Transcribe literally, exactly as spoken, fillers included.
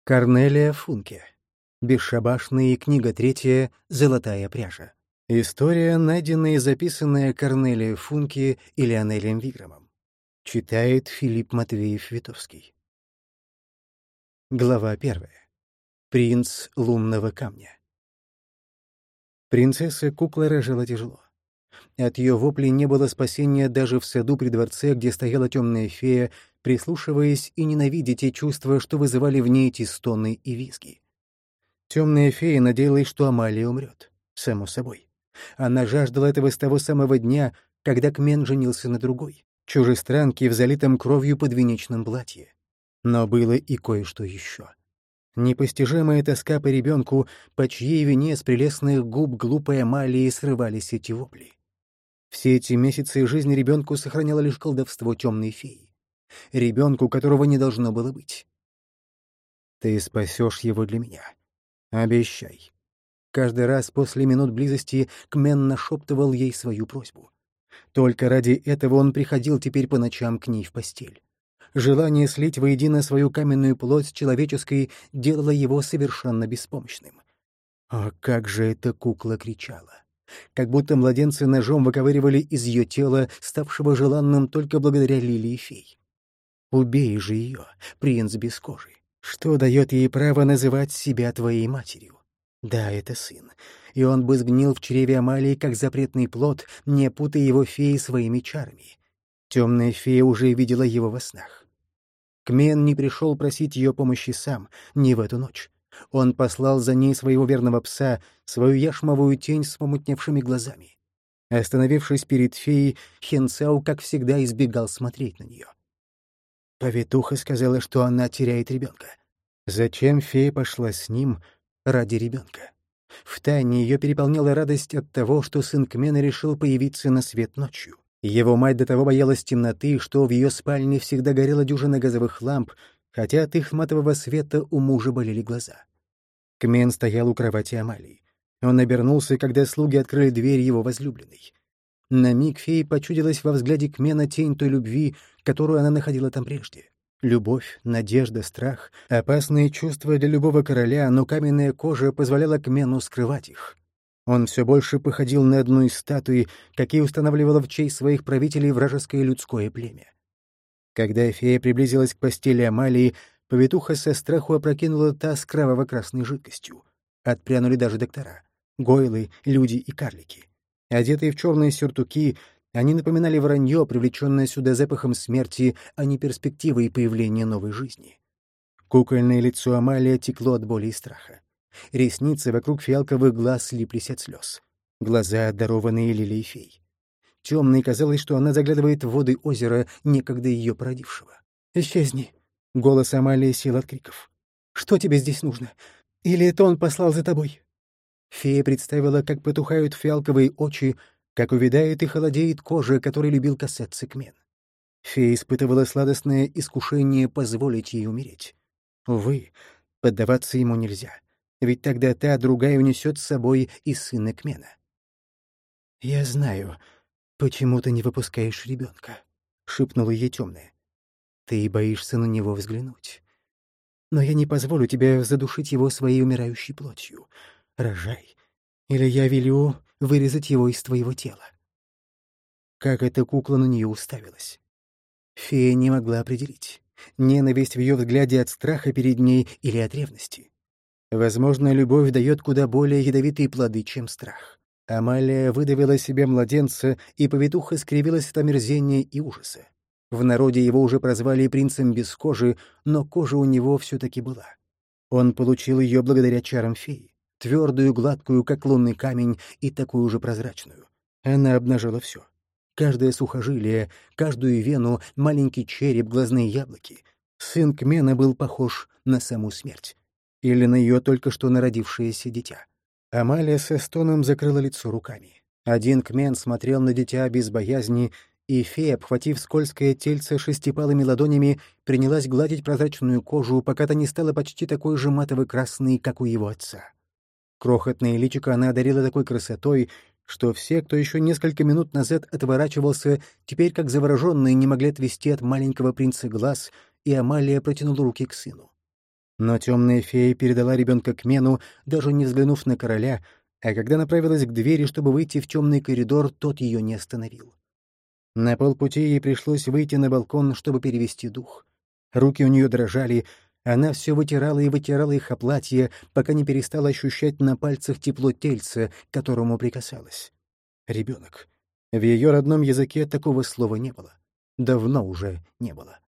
Корнелия Функе. Бесшабашный. Книга третья. Золотая пряжа. История, найденная и записанная Корнелией Функе и Леонелем Виграмом. Читает Филипп Матвеев-Витовский. Глава первая. Принц лунного камня. Принцесса-кукла рожала тяжело. От ее воплей не было спасения даже в саду при дворце, где стояла темная фея, прислушиваясь и ненавидя те чувства, что вызывали в ней эти стоны и визги. Темная фея надеялась, что Амалия умрет. Само собой. Она жаждала этого с того самого дня, когда Кмен женился на другой, чужестранке в залитом кровью подвенечном платье. Но было и кое-что еще. Непостижимая тоска по ребенку, по чьей вине с прелестных губ глупой Амалии срывались эти вопли. Все эти месяцы жизни ребенку сохраняло лишь колдовство темной феи. Ребенку, которого не должно было быть. «Ты спасешь его для меня. Обещай». Каждый раз после минут близости Кмен нашептывал ей свою просьбу. Только ради этого он приходил теперь по ночам к ней в постель. Желание слить воедино свою каменную плоть с человеческой делало его совершенно беспомощным. А как же эта кукла кричала! Как будто младенцы ножом выковыривали из ее тела, ставшего желанным только благодаря лилии фей. Убей же ее, принц без кожи. Что дает ей право называть себя твоей матерью? Да, это сын, и он бы сгнил в чреве Амалии, как запретный плод, не путая его феи своими чарами. Темная фея уже видела его во снах. Кмен не пришел просить ее помощи сам, не в эту ночь. Он послал за ней своего верного пса, свою яшмовую тень с помутневшими глазами. Остановившись перед феей, Хенцау, как всегда, избегал смотреть на нее. Повитуха сказала, что она теряет ребенка. Зачем фея пошла с ним ради ребенка? Втайне ее переполняла радость от того, что сын Кмена решил появиться на свет ночью. Его мать до того боялась темноты, что в ее спальне всегда горела дюжина газовых ламп, хотя от их матового света у мужа болели глаза. Кмен стоял у кровати Амалии. Он обернулся, когда слуги открыли дверь его возлюбленной. На миг фее почудилась во взгляде Кмена тень той любви, которую она находила там прежде. Любовь, надежда, страх — опасные чувства для любого короля, но каменная кожа позволяла Кмену скрывать их. Он все больше походил на одну из статуй, какие устанавливало в честь своих правителей вражеское людское племя. Когда фея приблизилась к постели Амалии, повитуха со страху опрокинула таз кроваво-красной жидкостью. Отпрянули даже доктора — гойлы, люди и карлики. Одетые в черные сюртуки, они напоминали вранье, привлеченное сюда запахом смерти, а не перспективой появления новой жизни. Кукольное лицо Амалии текло от боли и страха. Ресницы вокруг фиалковых глаз слиплись от слез. Глаза, дарованные лилией фей. Темной казалось, что она заглядывает в воды озера, некогда ее породившего. «Исчезни!» — голос Амалии сел от криков. «Что тебе здесь нужно? Или это он послал за тобой?» Фея представила, как потухают фиалковые очи, как увядает и холодеет кожа, которой любил касаться Кмен. Фея испытывала сладостное искушение позволить ей умереть. Увы, поддаваться ему нельзя, ведь тогда та другая унесет с собой и сына Кмена. «Я знаю, почему ты не выпускаешь ребенка», — шепнула ей темная. «Ты боишься на него взглянуть. Но я не позволю тебе задушить его своей умирающей плотью. Рожай, или я велю вырезать его из твоего тела». Как эта кукла на нее уставилась. Фея не могла определить, ненависть в ее взгляде от страха перед ней или от ревности. Возможно, любовь дает куда более ядовитые плоды, чем страх. Амалия выдавила себе младенца, и повитуха скривилась от омерзения и ужаса. В народе его уже прозвали принцем без кожи, но кожа у него все-таки была. Он получил ее благодаря чарам феи, твердую, гладкую, как лунный камень, и такую же прозрачную. Она обнажила все. Каждое сухожилие, каждую вену, маленький череп, глазные яблоки. Сын Кмена был похож на саму смерть. Или на ее только что народившееся дитя. Амалия со стоном закрыла лицо руками. Один Кмен смотрел на дитя без боязни, и фея, обхватив скользкое тельце шестипалыми ладонями, принялась гладить прозрачную кожу, пока та не стала почти такой же матово-красной, как у его отца. Крохотное личико она одарила такой красотой, что все, кто еще несколько минут назад отворачивался, теперь, как завороженные, не могли отвести от маленького принца глаз, и Амалия протянула руки к сыну. Но темная фея передала ребенка к Мену, даже не взглянув на короля, а когда направилась к двери, чтобы выйти в темный коридор, тот ее не остановил. На полпути ей пришлось выйти на балкон, чтобы перевести дух. Руки у нее дрожали, она все вытирала и вытирала их о платье, пока не перестала ощущать на пальцах тепло тельца, к которому прикасалась. Ребенок. В ее родном языке такого слова не было. Давно уже не было.